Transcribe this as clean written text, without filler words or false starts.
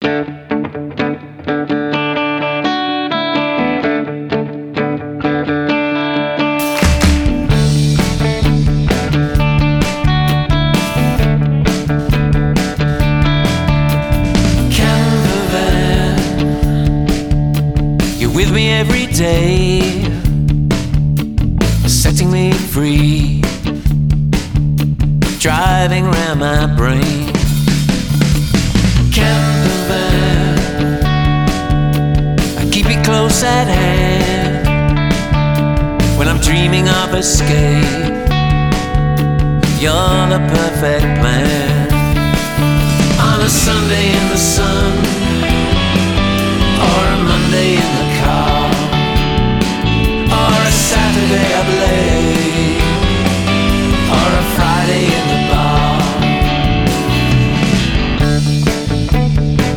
With me every day, setting me free, driving round my brain. Camper van, I keep it close at hand when I'm dreaming of escape. You're the perfect plan. On a Sunday in the sun,